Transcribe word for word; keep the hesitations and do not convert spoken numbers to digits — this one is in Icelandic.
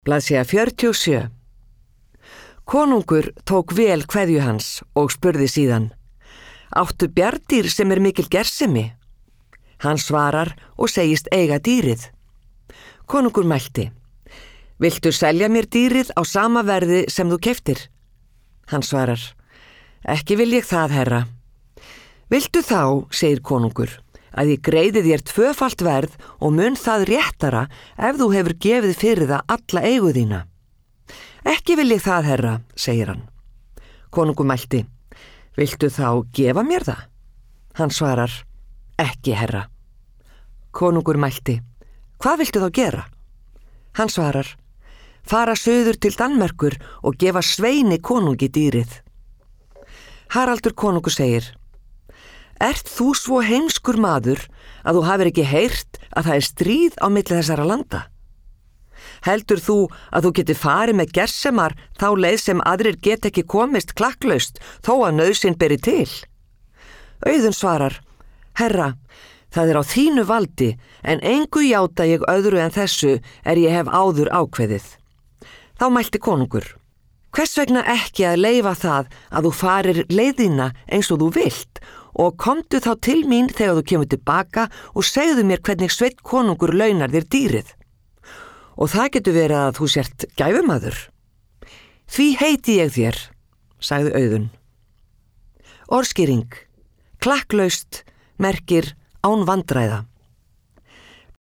Blaðsíða fjörutíu og sjö. Konungur tók vel kveðju hans og spurði síðan: Áttu bjarndýr sem er mikil gersemi? Hann svarar og segist eiga dýrið. Konungur mælti: Viltu selja mér dýrið á sama verði sem þú keyptir? Hann svarar: Ekki vil ég það, herra. Viltu þá, segir konungur, að ég greiði þér tvöfalt verð og mun það réttara ef þú hefur gefið fyrir það alla eigu þína. Ekki vil ég það, herra, segir hann. Konungur mælti: Viltu þá gefa mér það? Hann svarar: Ekki, herra. Konungur mælti: Hvað viltu þá gera? Hann svarar: Fara suður til Danmerkur og gefa Sveini konungi dýrið. Haraldur konungur segir: Ert þú svo heimskur maður að þú hafir ekki heyrt að það er stríð á milli þessara landa? Heldur þú að þú geti farið með gersemar þá leið sem aðrir get ekki komist klakklaust þó að nauðsyn beri til? Auðunn svarar: Herra, það er á þínu valdi, en engu játa ég öðru en þessu er ég hef áður ákveðið. Þá mælti konungur: Hvers vegna ekki að leyfa það að þú farir leiðina eins og þú vilt og komdu þá til mín þegar þú kemur tilbaka og segðu mér hvernig Sveinn konungur launar þér dýrið. Og það getur verið að þú sért gæfumaður. Því heiti ég þér, sagði Auðunn. Orðskýring: Klakklaust merkir án vandræða.